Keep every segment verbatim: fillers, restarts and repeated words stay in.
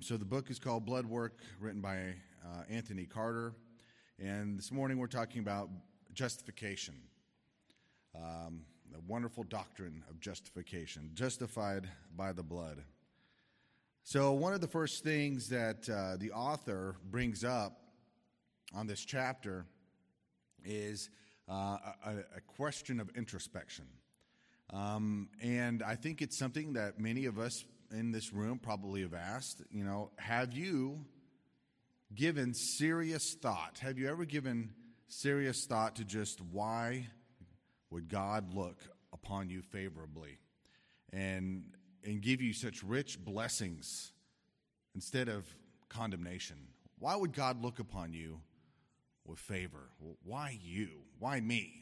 so the book is called Blood Work, written by uh, Anthony Carter. And this morning we're talking about justification, um, the wonderful doctrine of justification, justified by the blood. So one of the first things that uh, the author brings up on this chapter is uh, a, a question of introspection. Um, and I think it's something that many of us in this room probably have asked, you know, have you given serious thought? Have you ever given serious thought to just why would God look upon you favorably and and give you such rich blessings instead of condemnation? Why would God look upon you with favor? Well, why you? Why me?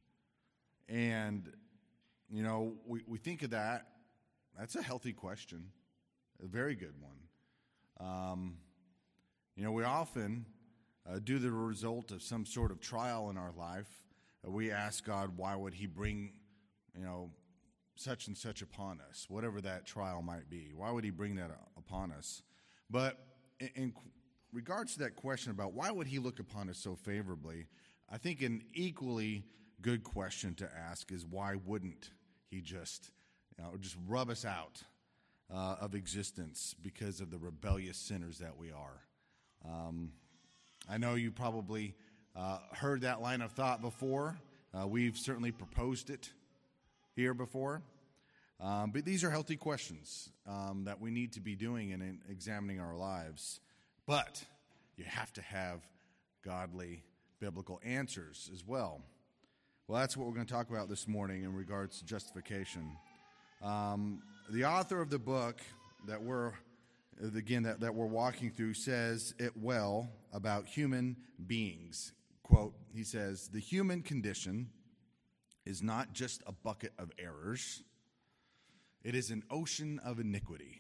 And, you know, we, we think of that. That's a healthy question, a very good one. Um, you know, we often uh, do the result of some sort of trial in our life. Uh, we ask God, why would he bring, you know, such and such upon us, whatever that trial might be? Why would he bring that upon us? But in, in regards to that question about why would he look upon us so favorably, I think an equally good question to ask is why wouldn't he just You know, just rub us out uh, of existence because of the rebellious sinners that we are. Um, I know you probably uh, heard that line of thought before. Uh, we've certainly proposed it here before. Um, but these are healthy questions um, that we need to be doing and in examining our lives. But you have to have godly biblical answers as well. Well, that's what we're going to talk about this morning in regards to justification. Um, the author of the book that we're, again, that, that we're walking through says it well about human beings. Quote, he says, "The human condition is not just a bucket of errors. It is an ocean of iniquity."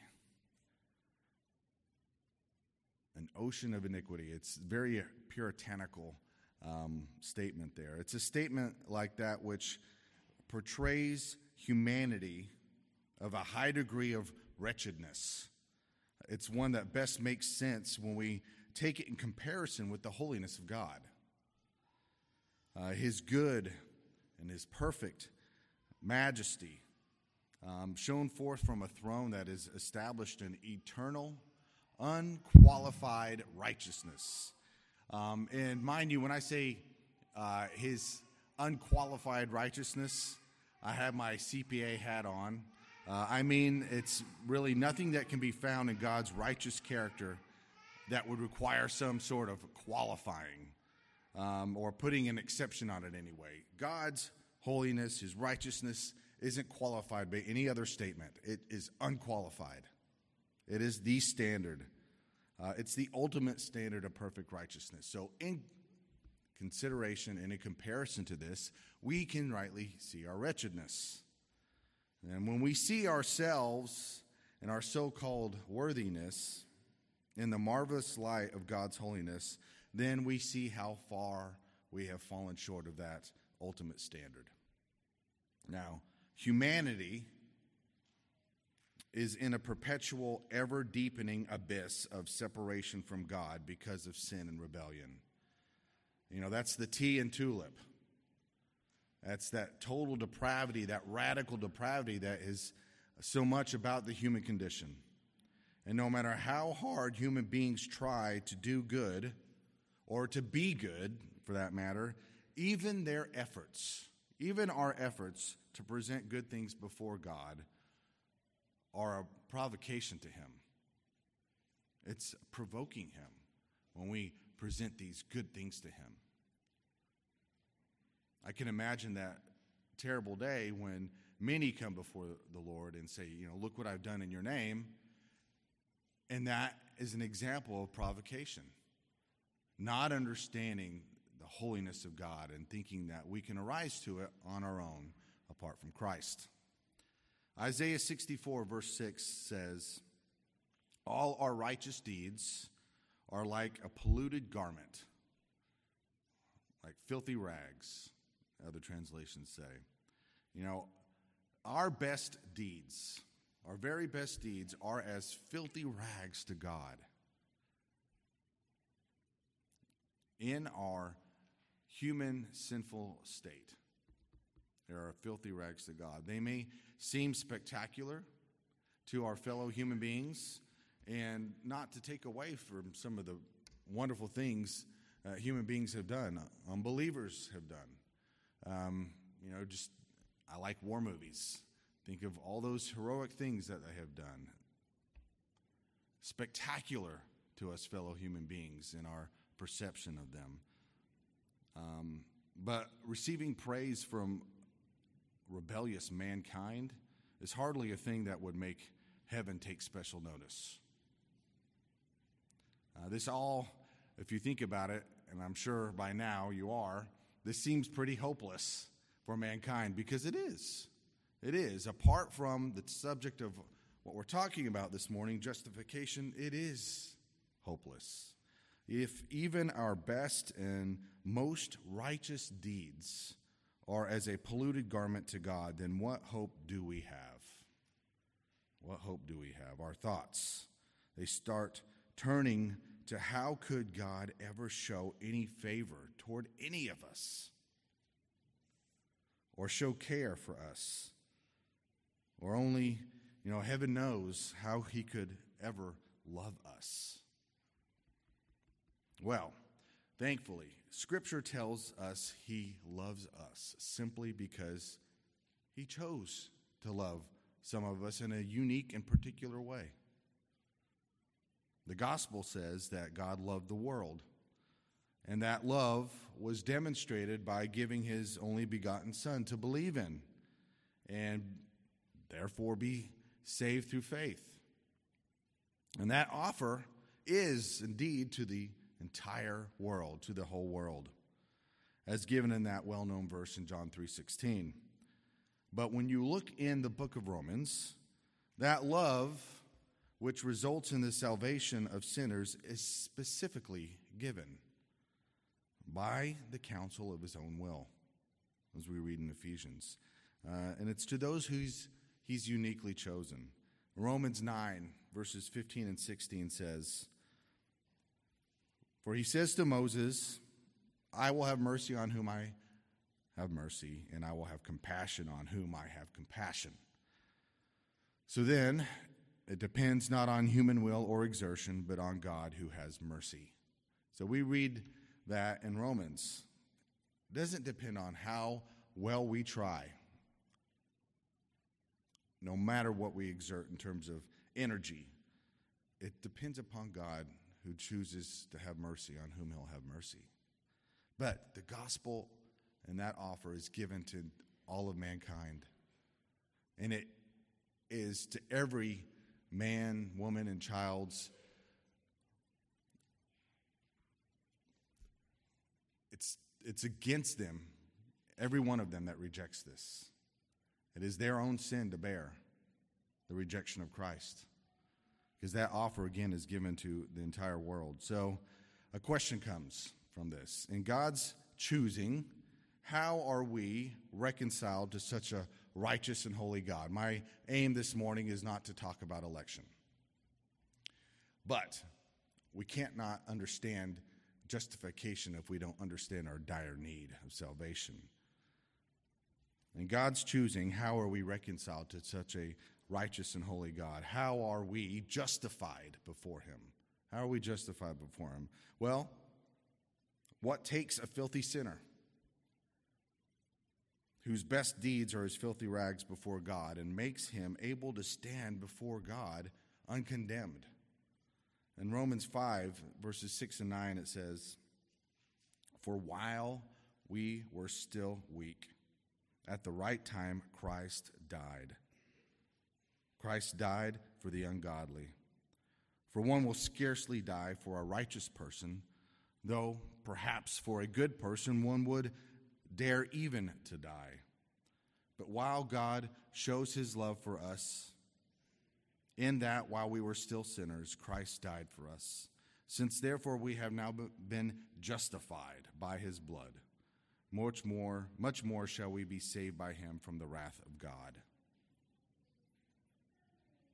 An ocean of iniquity. It's very puritanical um, statement there. It's a statement like that which portrays humanity of a high degree of wretchedness. It's one that best makes sense when we take it in comparison with the holiness of God. Uh, his good and his perfect majesty um, shown forth from a throne that is established in eternal, unqualified righteousness. Um, and mind you, when I say uh, his unqualified righteousness, I have my C P A hat on. Uh, I mean, it's really nothing that can be found in God's righteous character that would require some sort of qualifying um, or putting an exception on it anyway. God's holiness, his righteousness, isn't qualified by any other statement. It is unqualified. It is the standard. Uh, it's the ultimate standard of perfect righteousness. So in consideration and in comparison to this, we can rightly see our wretchedness. And when we see ourselves and our so-called worthiness in the marvelous light of God's holiness, then we see how far we have fallen short of that ultimate standard. Now, humanity is in a perpetual, ever-deepening abyss of separation from God because of sin and rebellion. You know, that's the T in TULIP. That's that total depravity, that radical depravity that is so much about the human condition. And no matter how hard human beings try to do good, or to be good, for that matter, even their efforts, even our efforts to present good things before God are a provocation to him. It's provoking him when we present these good things to him. I can imagine that terrible day when many come before the Lord and say, you know, look what I've done in your name. And that is an example of provocation. Not understanding the holiness of God and thinking that we can arise to it on our own apart from Christ. Isaiah sixty-four verse six says, "All our righteous deeds are like a polluted garment, like filthy rags," other translations say. You know, our best deeds, our very best deeds are as filthy rags to God. In our human sinful state, they are filthy rags to God. They may seem spectacular to our fellow human beings, and not to take away from some of the wonderful things uh, human beings have done, uh, unbelievers have done. Um, you know, just, I like war movies. Think of all those heroic things that they have done. Spectacular to us fellow human beings in our perception of them. Um, but receiving praise from rebellious mankind is hardly a thing that would make heaven take special notice. Uh, this all, if you think about it, and I'm sure by now you are, this seems pretty hopeless for mankind, because it is. It is. Apart from the subject of what we're talking about this morning, justification, it is hopeless. If even our best and most righteous deeds are as a polluted garment to God, then what hope do we have? What hope do we have? Our thoughts, they start turning to how could God ever show any favor toward any of us, or show care for us, or only, you know, heaven knows how he could ever love us. Well, thankfully, Scripture tells us he loves us simply because he chose to love some of us in a unique and particular way. The gospel says that God loved the world, and that love was demonstrated by giving his only begotten Son to believe in and therefore be saved through faith. And that offer is indeed to the entire world, to the whole world, as given in that well-known verse in John three sixteen. But when you look in the book of Romans, that love which results in the salvation of sinners is specifically given by the counsel of his own will, as we read in Ephesians. Uh, and it's to those who he's, he's uniquely chosen. Romans nine, verses fifteen and sixteen says, "For he says to Moses, I will have mercy on whom I have mercy, and I will have compassion on whom I have compassion." So then, it depends not on human will or exertion, but on God who has mercy. So we read that in Romans. It doesn't depend on how well we try, no matter what we exert in terms of energy. It depends upon God who chooses to have mercy on whom he'll have mercy. But the gospel and that offer is given to all of mankind. And it is to every man, woman, and child's. It's, it's against them, every one of them that rejects this. It is their own sin to bear, the rejection of Christ. Because that offer, again, is given to the entire world. So a question comes from this. In God's choosing, how are we reconciled to such a righteous and holy God? My aim this morning is not to talk about election. But we can't not understand justification if we don't understand our dire need of salvation. In God's choosing, how are we reconciled to such a righteous and holy God? How are we justified before him? How are we justified before him? Well, what takes a filthy sinner whose best deeds are as filthy rags before God and makes him able to stand before God uncondemned? In Romans five, verses six and nine, it says, "For while we were still weak, at the right time Christ died. Christ died for the ungodly. For one will scarcely die for a righteous person, though perhaps for a good person one would dare even to die. But while God shows his love for us, in that while we were still sinners, Christ died for us. Since therefore we have now been justified by his blood, much more, much more shall we be saved by him from the wrath of God."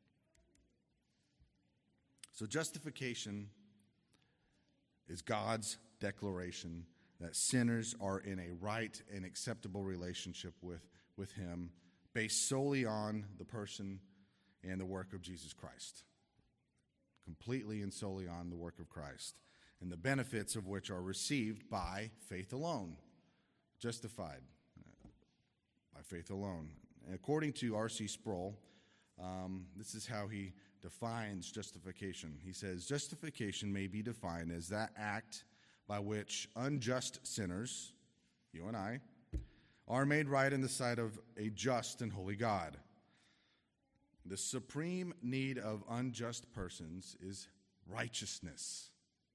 So justification is God's declaration that sinners are in a right and acceptable relationship with, with him based solely on the person and the work of Jesus Christ. Completely and solely on the work of Christ, and the benefits of which are received by faith alone. Justified by faith alone. And according to R C Sproul, um, this is how he defines justification. He says, justification may be defined as that act by which unjust sinners, you and I, are made right in the sight of a just and holy God. The supreme need of unjust persons is righteousness.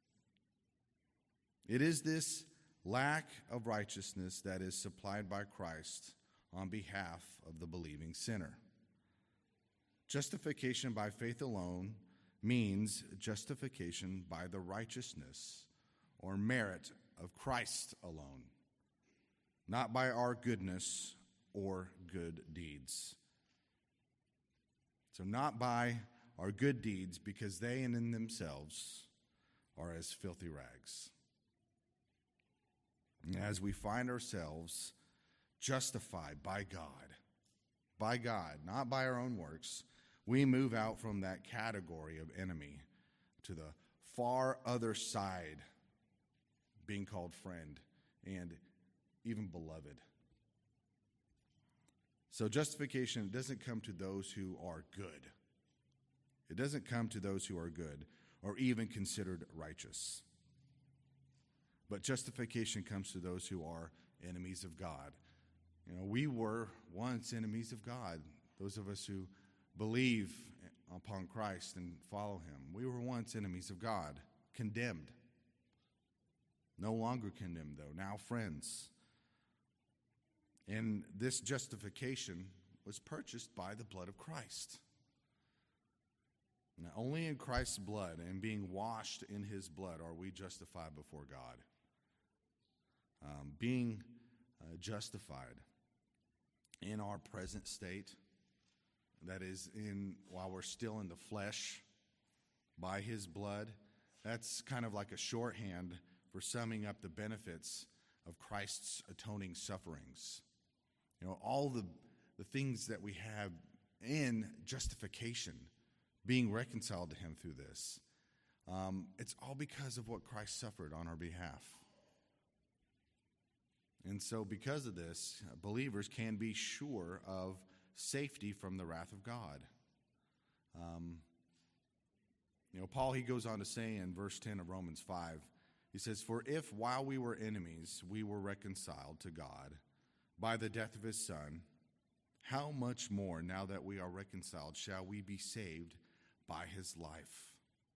It is this lack of righteousness that is supplied by Christ on behalf of the believing sinner. Justification by faith alone means justification by the righteousness or merit of Christ alone, not by our goodness or good deeds. So not by our good deeds, because they and in themselves are as filthy rags. And as we find ourselves justified by God, by God, not by our own works, we move out from that category of enemy to the far other side, being called friend and even beloved. So justification doesn't come to those who are good. It doesn't come to those who are good or even considered righteous. But justification comes to those who are enemies of God. You know, we were once enemies of God, those of us who believe upon Christ and follow him. We were once enemies of God, condemned. No longer condemned, though, now friends. And this justification was purchased by the blood of Christ. Now, only in Christ's blood and being washed in his blood are we justified before God. Um, being uh, justified in our present state, that is, in while we're still in the flesh, by his blood, that's kind of like a shorthand for summing up the benefits of Christ's atoning sufferings. You know, all the, the things that we have in justification, being reconciled to him through this, um, it's all because of what Christ suffered on our behalf. And so because of this, believers can be sure of safety from the wrath of God. Um, you know, Paul, he goes on to say in verse ten of Romans five, he says, "For if while we were enemies, we were reconciled to God by the death of his Son, how much more, now that we are reconciled, shall we be saved by his life?"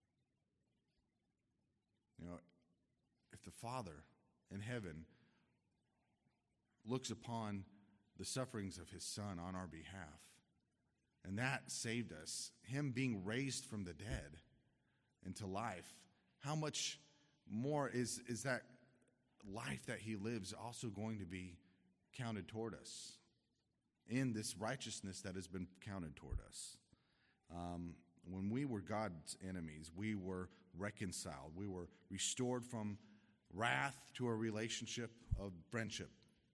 You know, if the Father in heaven looks upon the sufferings of his Son on our behalf, and that saved us, him being raised from the dead into life, how much more is, is that life that he lives also going to be counted toward us in this righteousness that has been counted toward us? Um, when we were God's enemies, we were reconciled. We were restored from wrath to a relationship of friendship.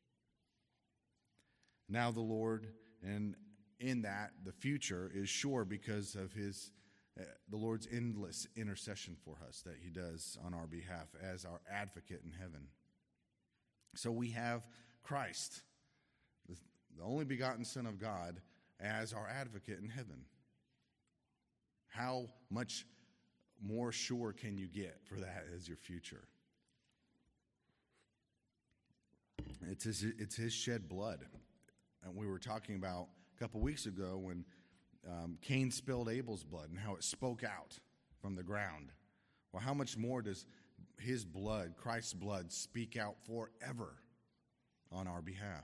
Now the Lord, and in that, the future is sure because of his, uh, the Lord's endless intercession for us that he does on our behalf as our advocate in heaven. So we have Christ, the, the only begotten Son of God, as our advocate in heaven. How much more sure can you get for that as your future? It's his, it's his shed blood. And we were talking about a couple weeks ago when um, Cain spilled Abel's blood and how it spoke out from the ground. Well, how much more does his blood, Christ's blood, speak out forever on our behalf?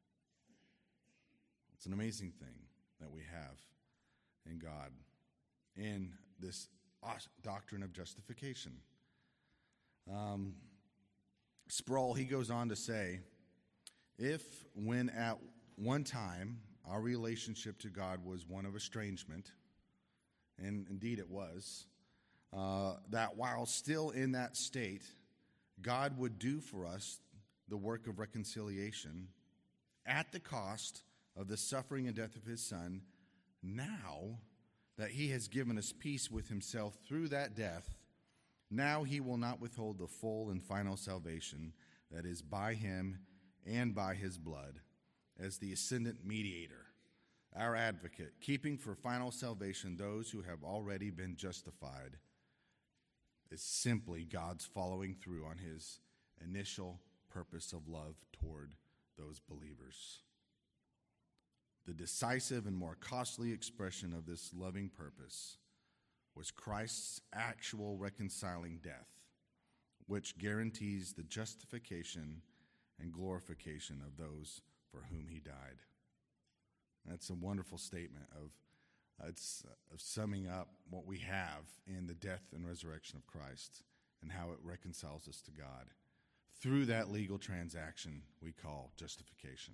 It's an amazing thing that we have in God, in this doctrine of justification. Um, Sproul, he goes on to say, if when at one time our relationship to God was one of estrangement, and indeed it was, uh, that while still in that state, God would do for us the work of reconciliation at the cost of the suffering and death of his Son. Now that he has given us peace with himself through that death, now he will not withhold the full and final salvation that is by him and by his blood, as the ascendant mediator, our advocate, keeping for final salvation those who have already been justified, is simply God's following through on his initial purpose of love toward those believers. The decisive and more costly expression of this loving purpose was Christ's actual reconciling death, which guarantees the justification and glorification of those for whom he died. That's a wonderful statement of, uh, it's, uh, of summing up what we have in the death and resurrection of Christ and how it reconciles us to God through that legal transaction we call justification.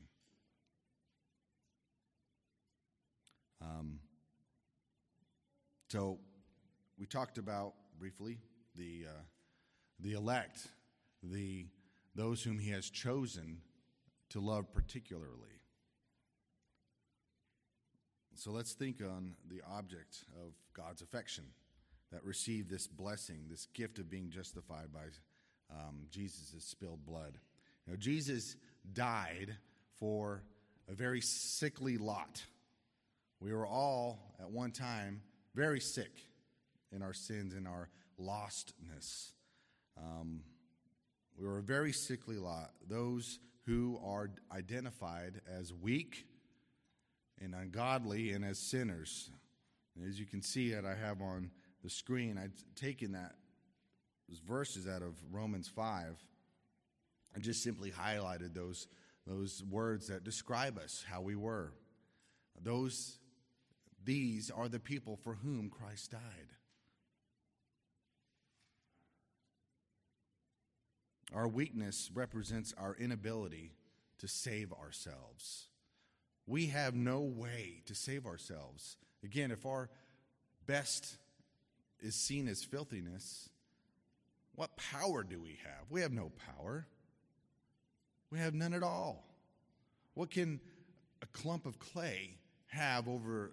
Um, so we talked about briefly the uh, the elect, the those whom he has chosen to love particularly. So let's think on the object of God's affection that received this blessing, this gift of being justified by um, Jesus' spilled blood. You know, Jesus died for a very sickly lot. We were all, at one time, very sick in our sins and our lostness. Um, we were a very sickly lot. Those who are identified as weak and ungodly and as sinners. And as you can see that I have on the screen, I've taken that those verses out of Romans five and just simply highlighted those, those words that describe us, how we were. Those, these are the people for whom Christ died. Our weakness represents our inability to save ourselves. We have no way to save ourselves. Again, if our best is seen as filthiness, what power do we have? We have no power. We have none at all. What can a clump of clay have over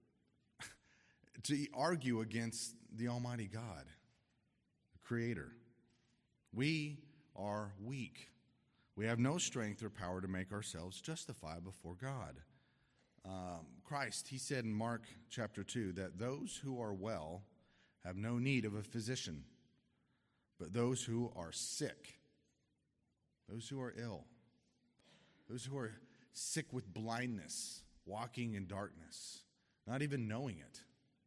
to argue against the Almighty God, the Creator? We are weak. We have no strength or power to make ourselves justified before God. Um, Christ, he said in Mark chapter two, that those who are well have no need of a physician, but those who are sick, those who are ill, those who are sick with blindness, walking in darkness, not even knowing it.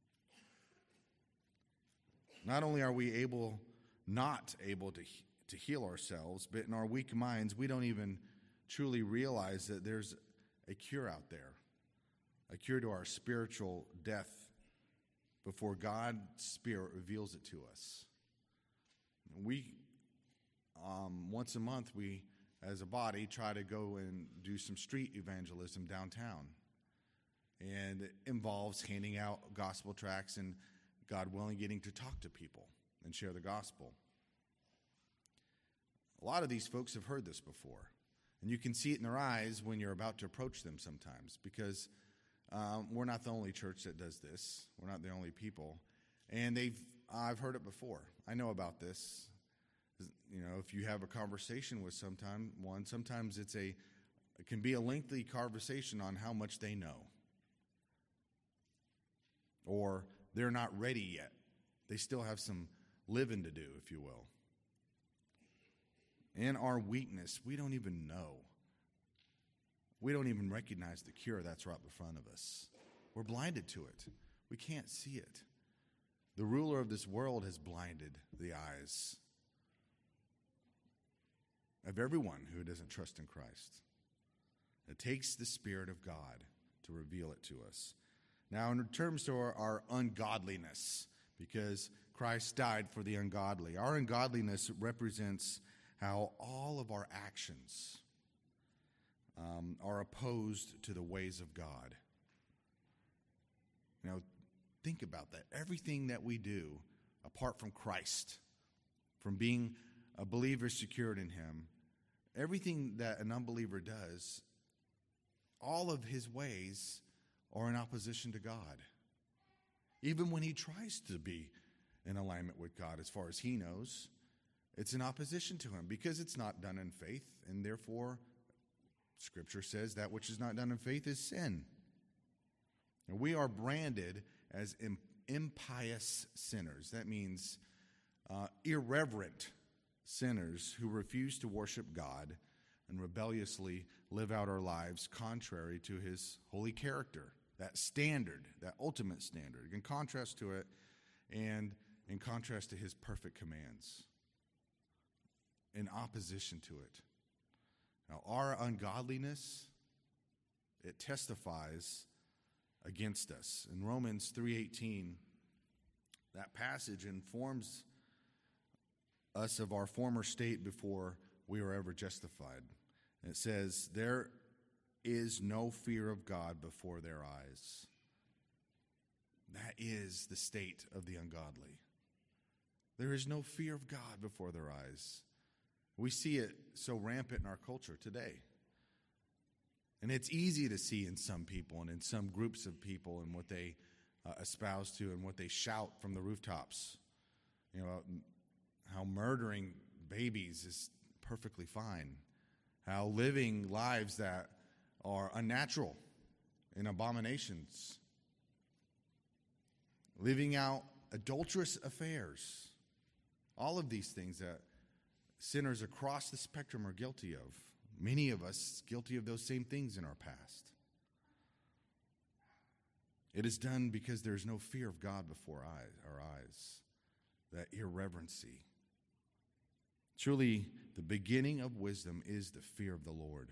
Not only are we able, not able to to heal ourselves, but in our weak minds, we don't even truly realize that there's a cure out there, a cure to our spiritual death before God's Spirit reveals it to us. We, um, once a month, we, as a body, try to go and do some street evangelism downtown. And it involves handing out gospel tracts and, God willing, getting to talk to people and share the gospel. A lot of these folks have heard this before, and you can see it in their eyes when you're about to approach them sometimes, because um, we're not the only church that does this. We're not the only people, and they've I've heard it before. I know about this. You know, if you have a conversation with sometime one, sometimes it's a it can be a lengthy conversation on how much they know, or they're not ready yet. They still have some living to do, if you will. In our weakness, we don't even know. We don't even recognize the cure that's right in front of us. We're blinded to it. We can't see it. The ruler of this world has blinded the eyes of everyone who doesn't trust in Christ. It takes the Spirit of God to reveal it to us. Now, in terms of our, our ungodliness, because Christ died for the ungodly, our ungodliness represents how all of our actions um, are opposed to the ways of God. You know, think about that. Everything that we do apart from Christ, from being a believer secured in him, everything that an unbeliever does, all of his ways are in opposition to God. Even when he tries to be in alignment with God, as far as he knows, it's in opposition to him because it's not done in faith, and therefore, Scripture says that which is not done in faith is sin. And we are branded as impious sinners. That means uh, irreverent sinners who refuse to worship God and rebelliously live out our lives contrary to his holy character, that standard, that ultimate standard, in contrast to it and in contrast to his perfect commands, in opposition to it. Now, our ungodliness, it testifies against us. In Romans three eighteen, that passage informs us of our former state before we were ever justified. And it says, there is no fear of God before their eyes. That is the state of the ungodly. There is no fear of God before their eyes. We see it so rampant in our culture today. And it's easy to see in some people and in some groups of people and what they uh, espouse to and what they shout from the rooftops. You know, how murdering babies is perfectly fine. How living lives that are unnatural and abominations. Living out adulterous affairs. All of these things that sinners across the spectrum are guilty of. Many of us guilty of those same things in our past. It is done because there is no fear of God before our eyes. That irreverency. Truly, the beginning of wisdom is the fear of the Lord.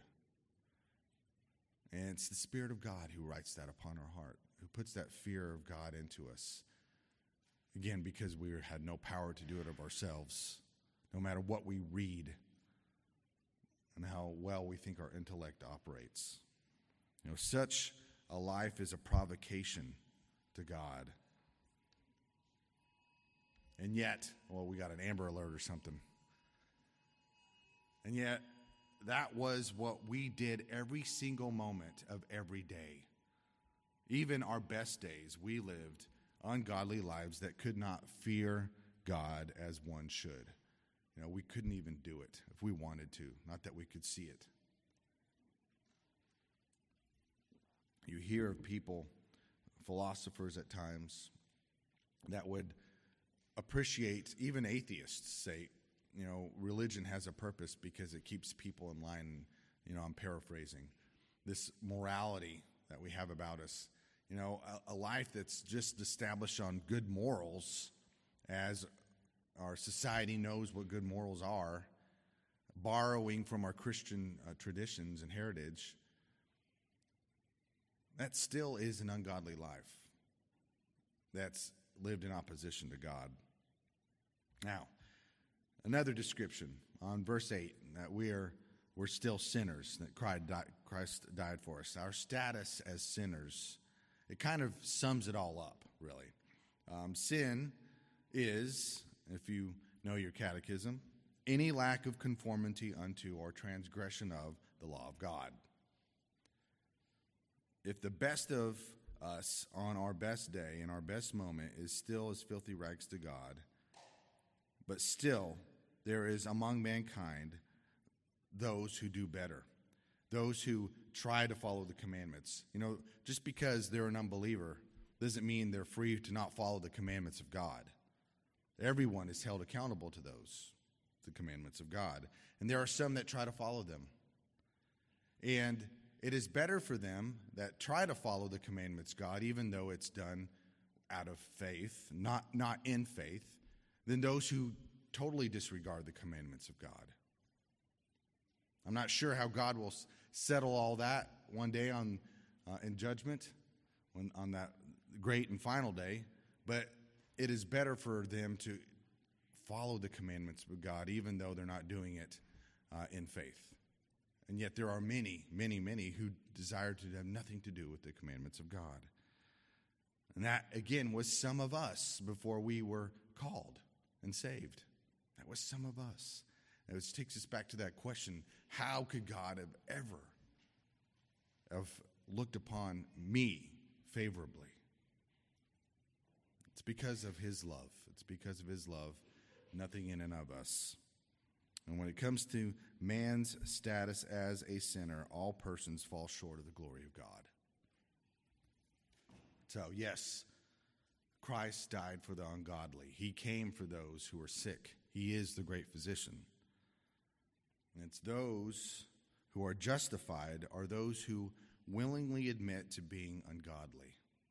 And it's the Spirit of God who writes that upon our heart, who puts that fear of God into us. Again, because we had no power to do it of ourselves, no matter what we read and how well we think our intellect operates. You know, such a life is a provocation to God. And yet, well, we got an Amber Alert or something. And yet, that was what we did every single moment of every day. Even our best days, we lived ungodly lives that could not fear God as one should. You know, we couldn't even do it if we wanted to, not that we could see it. You hear of people, philosophers at times, that would appreciate, even atheists say, you know, religion has a purpose because it keeps people in line. You know, I'm paraphrasing. This morality that we have about us, you know, a, a life that's just established on good morals, as our society knows what good morals are, borrowing from our Christian uh, traditions and heritage, that still is an ungodly life that's lived in opposition to God. Now, another description on verse eight, that we are we're still sinners, that Christ died for us. Our status as sinners, it kind of sums it all up, really. Um, sin is, if you know your catechism, any lack of conformity unto or transgression of the law of God. If the best of us on our best day and our best moment is still as filthy rags to God, but still there is among mankind those who do better, those who try to follow the commandments. You know, just because they're an unbeliever doesn't mean they're free to not follow the commandments of God. Everyone is held accountable to those, the commandments of God. And there are some that try to follow them. And it is better for them that try to follow the commandments of God, even though it's done out of faith, not, not in faith, than those who totally disregard the commandments of God. I'm not sure how God will settle all that one day on uh, in judgment, when on that great and final day, but it is better for them to follow the commandments of God, even though they're not doing it uh, in faith. And yet there are many, many, many who desire to have nothing to do with the commandments of God. And that, again, was some of us before we were called and saved. That was some of us. And it takes us back to that question, how could God have ever have looked upon me favorably? It's because of his love. It's because of his love, nothing in and of us. And when it comes to man's status as a sinner, all persons fall short of the glory of God. So, yes, Christ died for the ungodly. He came for those who are sick. He is the great physician. And it's those who are justified are those who willingly admit to being ungodly.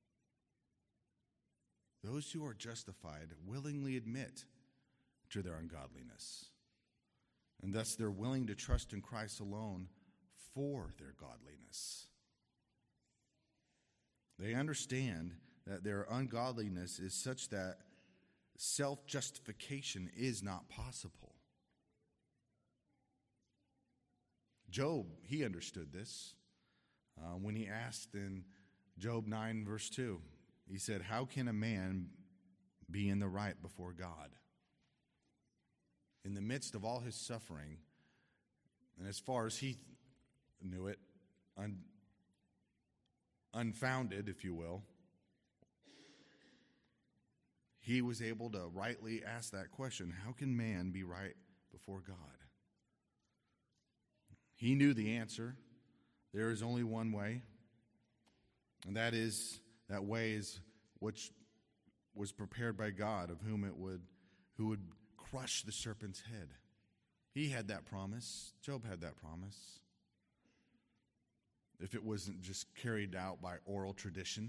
Those who are justified willingly admit to their ungodliness. And thus they're willing to trust in Christ alone for their godliness. They understand that their ungodliness is such that self-justification is not possible. Job, he understood this uh, when he asked in Job nine, verse two. He said, how can a man be in the right before God? In the midst of all his suffering, and as far as he knew it, un, unfounded, if you will, he was able to rightly ask that question, how can man be right before God? He knew the answer. There is only one way, and that is, that way is which was prepared by God, of whom it would, who would crush the serpent's head. He had that promise. Job had that promise. If it wasn't just carried out by oral tradition.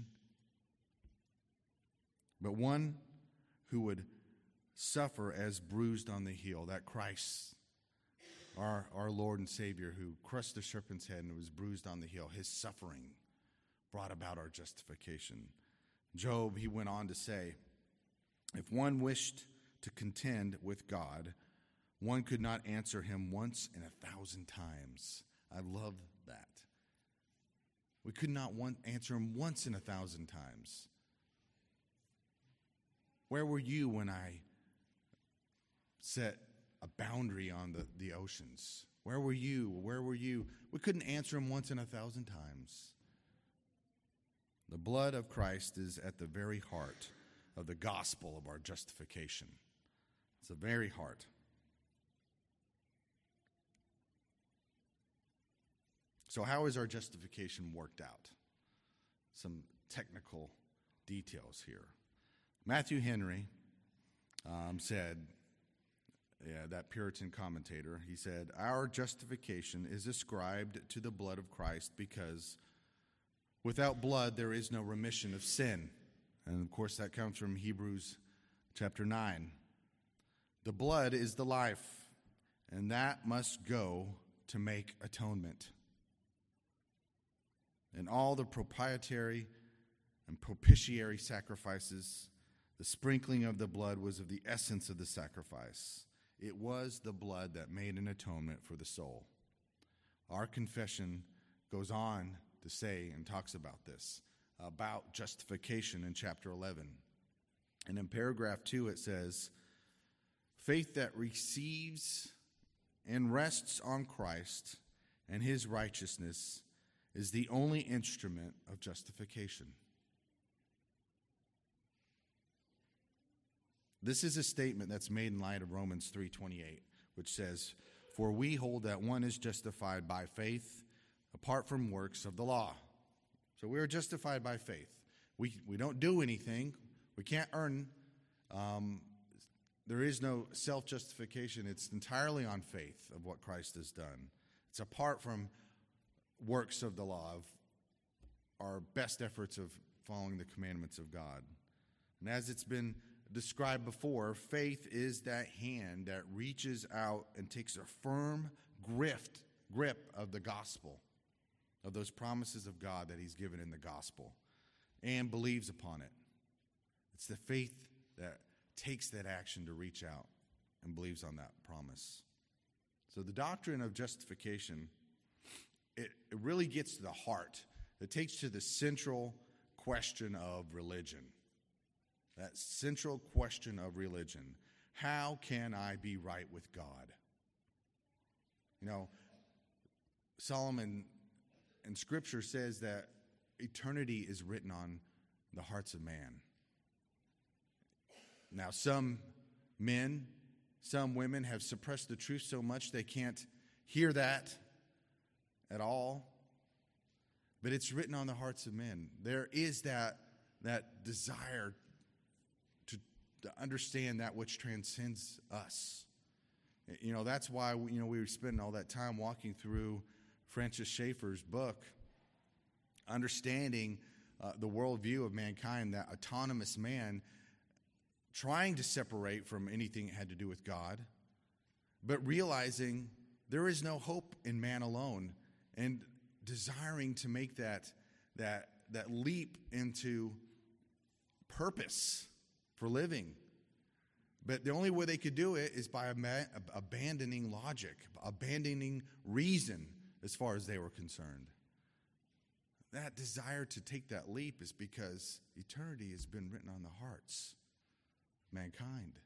But one who would suffer as bruised on the heel, that Christ, our, our Lord and Savior, who crushed the serpent's head and was bruised on the heel, his suffering brought about our justification. Job, he went on to say, if one wished to contend with God, one could not answer him once in a thousand times. I love that. We could not one, answer him once in a thousand times. Where were you when I set a boundary on the, the oceans? Where were you? Where were you? We couldn't answer him once in a thousand times. The blood of Christ is at the very heart of the gospel of our justification. It's the very heart. So how is our justification worked out? Some technical details here. Matthew Henry um, said, yeah, that Puritan commentator, he said, our justification is ascribed to the blood of Christ because without blood there is no remission of sin. And of course that comes from Hebrews chapter nine. The blood is the life, and that must go to make atonement. And all the proprietary and propitiatory sacrifices, the sprinkling of the blood was of the essence of the sacrifice. It was the blood that made an atonement for the soul. Our confession goes on to say and talks about this, about justification in chapter eleven. And in paragraph two it says, faith that receives and rests on Christ and his righteousness is the only instrument of justification. This is a statement that's made in light of Romans three twenty-eight, which says, for we hold that one is justified by faith apart from works of the law. So we are justified by faith. We we don't do anything. We can't earn. Um, there is no self-justification. It's entirely on faith of what Christ has done. It's apart from works of the law, of our best efforts of following the commandments of God. And as it's been described before, faith is that hand that reaches out and takes a firm grip, grip of the gospel, of those promises of God that he's given in the gospel, and believes upon it. It's the faith that takes that action to reach out and believes on that promise. So the doctrine of justification, it, it really gets to the heart. It takes to the central question of religion. that central question of religion. How can I be right with God? You know, Solomon in Scripture says that eternity is written on the hearts of man. Now, some men, some women have suppressed the truth so much they can't hear that at all. But it's written on the hearts of men. There is that, that desire to, to understand that which transcends us. You know, that's why we, you know, we were spending all that time walking through Francis Schaeffer's book, understanding uh, the worldview of mankind, that autonomous man trying to separate from anything that had to do with God, but realizing there is no hope in man alone, and desiring to make that, that, that leap into purpose for living. But the only way they could do it is by ab- abandoning logic, abandoning reason as far as they were concerned. That desire to take that leap is because eternity has been written on the hearts of mankind.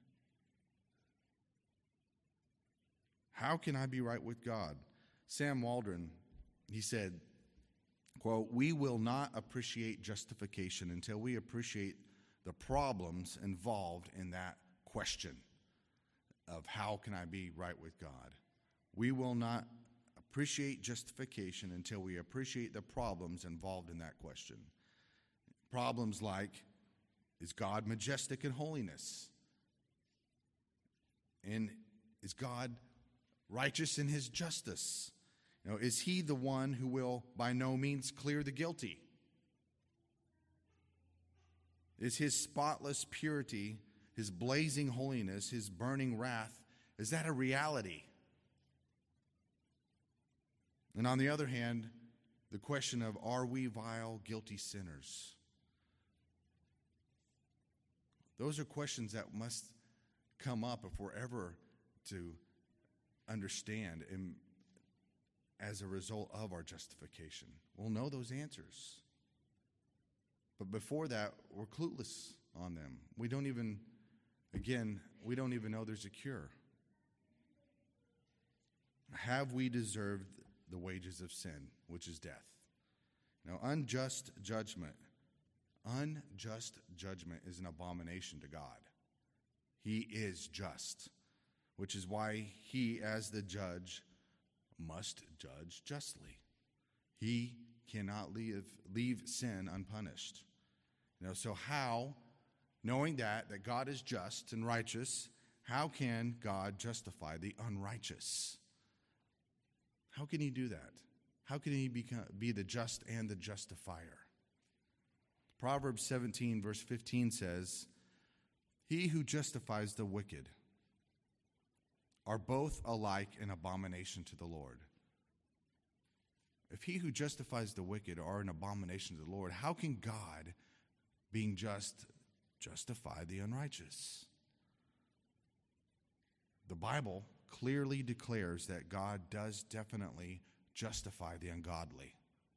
How can I be right with God? Sam Waldron, he said, quote, "We will not appreciate justification until we appreciate the problems involved in that question of how can I be right with God. We will not appreciate justification until we appreciate the problems involved in that question. Problems like, is God majestic in holiness? And is God righteous in his justice? You know, is he the one who will by no means clear the guilty? Is his spotless purity, his blazing holiness, his burning wrath, is that a reality? And on the other hand, the question of, are we vile, guilty sinners? Those are questions that must come up if we're ever to understand and as a result of our justification. We'll know those answers. But before that, we're clueless on them. We don't even, again, we don't even know there's a cure. Have we deserved the wages of sin, which is death? Now, unjust judgment, unjust judgment is an abomination to God. He is just, which is why he, as the judge, must judge justly. He cannot leave, leave sin unpunished. You know, so how, knowing that, that God is just and righteous, how can God justify the unrighteous? How can he do that? How can he become, be the just and the justifier? Proverbs seventeen, verse fifteen says, "He who justifies the wicked are both alike an abomination to the Lord." If he who justifies the wicked are an abomination to the Lord, how can God, being just, justify the unrighteous? The Bible clearly declares that God does definitely justify the ungodly.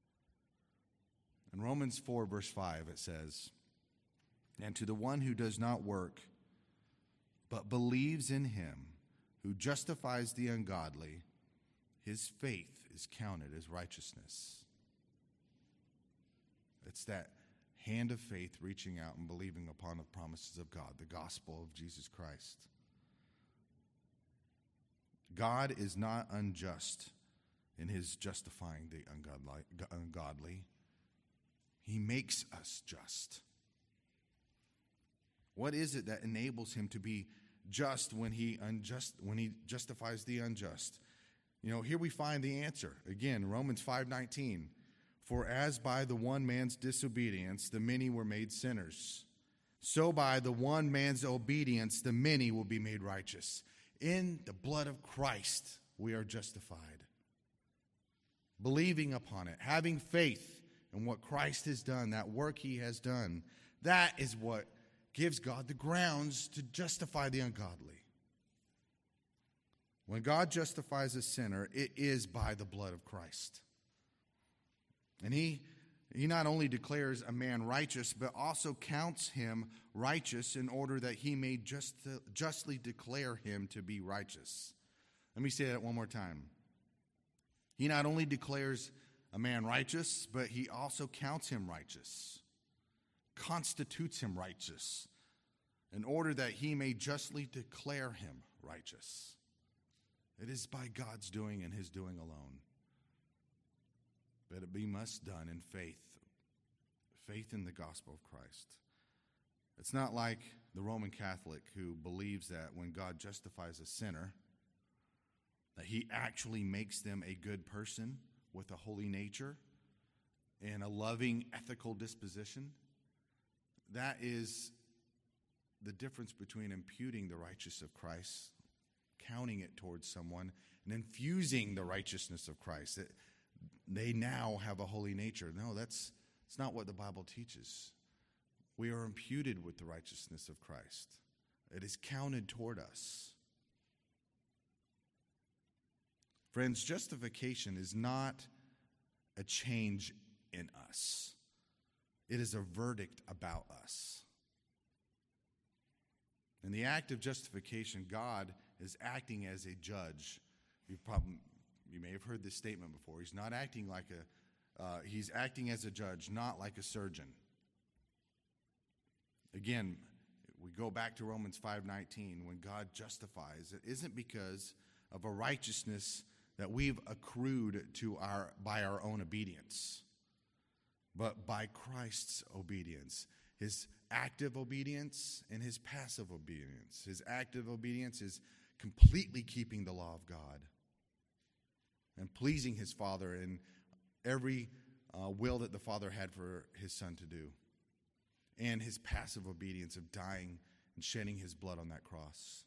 In Romans four, verse five, it says, "And to the one who does not work, but believes in him who justifies the ungodly, his faith is counted as righteousness." It's that hand of faith reaching out and believing upon the promises of God, the gospel of Jesus Christ. God is not unjust in his justifying the ungodly. He makes us just. What is it that enables him to be just when he unjust when he justifies the unjust? You know, here we find the answer. Again, Romans five nineteen. "For as by the one man's disobedience the many were made sinners, so by the one man's obedience the many will be made righteous." In the blood of Christ we are justified. Believing upon it, having faith in what Christ has done, that work he has done, that is what gives God the grounds to justify the ungodly. When God justifies a sinner, it is by the blood of Christ. And he, He not only declares a man righteous, but also counts him righteous in order that he may just, justly declare him to be righteous. Let me say that one more time. He not only declares a man righteous, but he also counts him righteous, constitutes him righteous, in order that he may justly declare him righteous. It is by God's doing and his doing alone. But it be must done in faith, faith in the gospel of Christ. It's not like the Roman Catholic who believes that when God justifies a sinner, that he actually makes them a good person with a holy nature and a loving, ethical disposition. That is the difference between imputing the righteousness of Christ, counting it towards someone, and infusing the righteousness of Christ. It, they now have a holy nature. No, that's, that's not what the Bible teaches. We are imputed with the righteousness of Christ. It is counted toward us. Friends, justification is not a change in us. It is a verdict about us. In the act of justification, God is acting as a judge. You probably, you may have heard this statement before. He's not acting like a, uh, he's acting as a judge, not like a surgeon. Again, we go back to Romans five nineteen. When God justifies, it isn't because of a righteousness that we've accrued to our by our own obedience, but by Christ's obedience, his active obedience and his passive obedience. His active obedience is completely keeping the law of God and pleasing his Father in every uh, will that the Father had for his Son to do, and his passive obedience of dying and shedding his blood on that cross.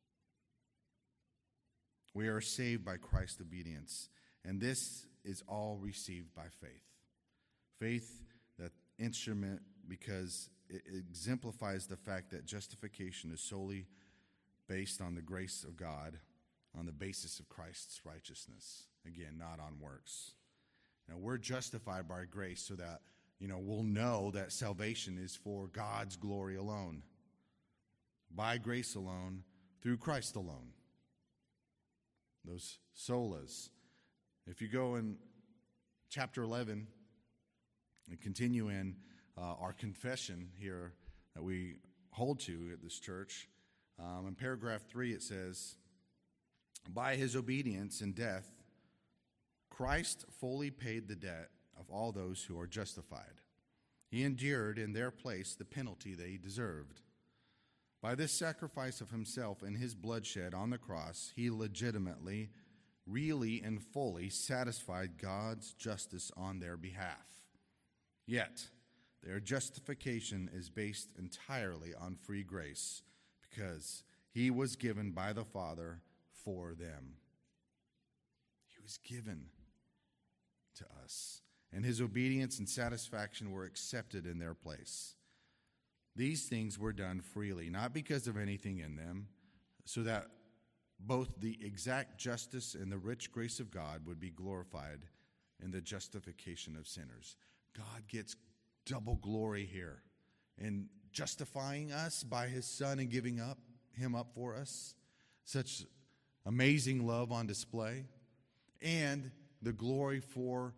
We are saved by Christ's obedience, and this is all received by faith. Faith, that instrument, because it exemplifies the fact that justification is solely based on the grace of God, on the basis of Christ's righteousness. Again, not on works. Now, we're justified by grace so that, you know, we'll know that salvation is for God's glory alone, by grace alone, through Christ alone. Those solas. If you go in chapter eleven and continue in uh, our confession here that we hold to at this church, um, in paragraph three it says, by his obedience and death, Christ fully paid the debt of all those who are justified. He endured in their place the penalty they deserved. By this sacrifice of himself and his bloodshed on the cross, he legitimately, really, and fully satisfied God's justice on their behalf. Yet, their justification is based entirely on free grace, because he was given by the Father for them. He was given to us, and his obedience and satisfaction were accepted in their place. These things were done freely, not because of anything in them, so that both the exact justice and the rich grace of God would be glorified in the justification of sinners. God gets double glory here in justifying us by his Son and giving up him up for us. Such amazing love on display. And the glory for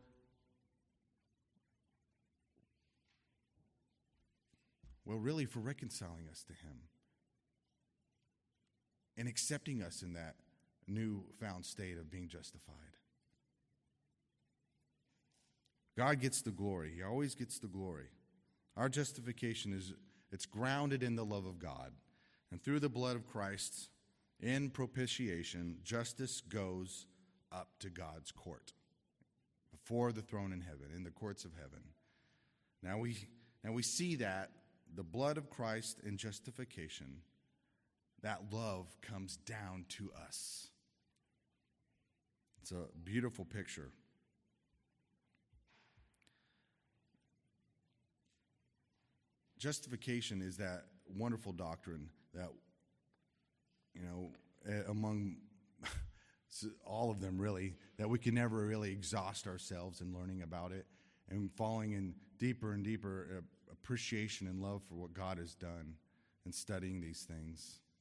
Well, really for reconciling us to him and accepting us in that newfound state of being justified. God gets the glory. He always gets the glory. Our justification is, it's grounded in the love of God. And through the blood of Christ, in propitiation, justice goes up to God's court, before the throne in heaven, in the courts of heaven. Now we, now we see that the blood of Christ in justification, that love comes down to us. It's a beautiful picture. Justification is that wonderful doctrine that, you know, among all of them really, that we can never really exhaust ourselves in learning about it. and falling in deeper and deeper uh, appreciation and love for what God has done and studying these things.